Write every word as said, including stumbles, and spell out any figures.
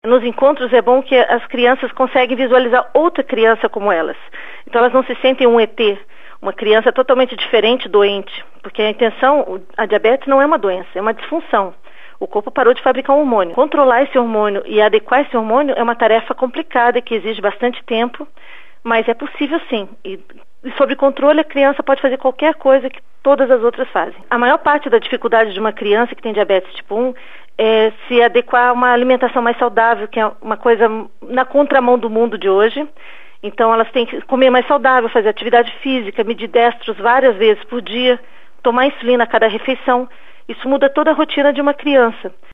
Nos encontros é bom que as crianças conseguem visualizar outra criança como elas. Então elas não se sentem um E T, uma criança totalmente diferente, doente. Porque a intenção, a diabetes não é uma doença, é uma disfunção. O corpo parou de fabricar um hormônio. Controlar esse hormônio e adequar esse hormônio é uma tarefa complicada que exige bastante tempo, mas é possível sim. E, e sob controle, a criança pode fazer qualquer coisa que todas as outras fazem. A maior parte da dificuldade de uma criança que tem diabetes tipo um é se adequar a uma alimentação mais saudável, que é uma coisa na contramão do mundo de hoje. Então elas têm que comer mais saudável, fazer atividade física, medir destros várias vezes por dia, tomar insulina a cada refeição. Isso muda toda a rotina de uma criança.